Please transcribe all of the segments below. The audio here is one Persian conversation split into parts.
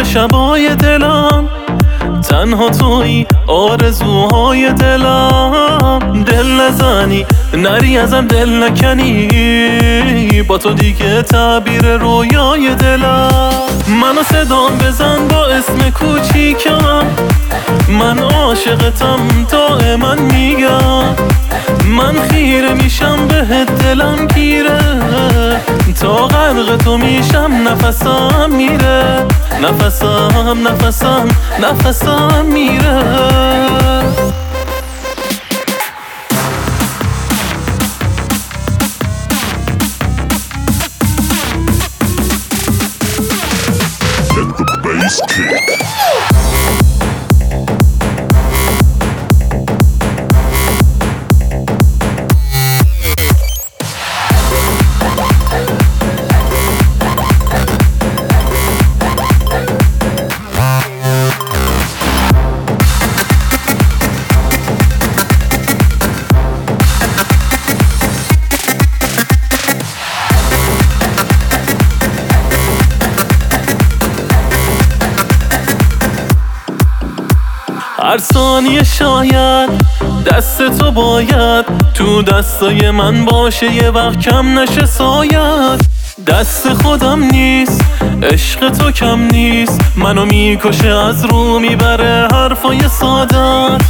شبای دلم، تنها توی آرزوهای دلم. دل نزنی نری ازم دل نکنی، با تو دیگه تعبیر رویای دلم. منو صدام بزن با اسم کوچیکم، من عاشقتم دائما میگم. من خیره میشم بهت دلم گیره، تا غرق تو میشم نفسم میره، نفسم میره. Let the bass kick. هر ثانیه شاید دست تو باید تو دستای من باشه، یه وقت کم نشه ساید. دست خودم نیست، عشق تو کم نیست، منو میکشه از رو میبره حرفای سادت.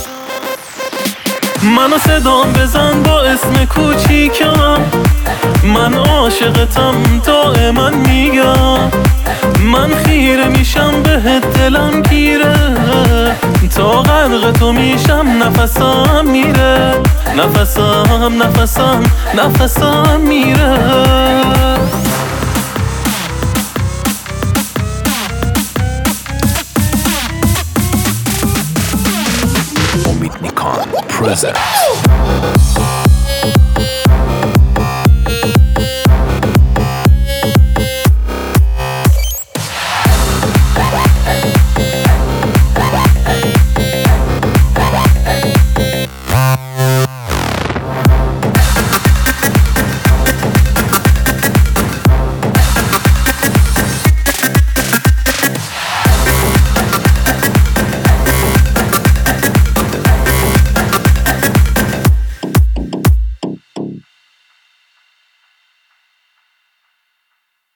منو صدام بزن با اسم کوچیکم، من عاشقتم دائما میگم. من خیره میشم بهت دلم گیره، تا غرق تو میشم نفسم میره، نفسم میره. Omid Nikan presents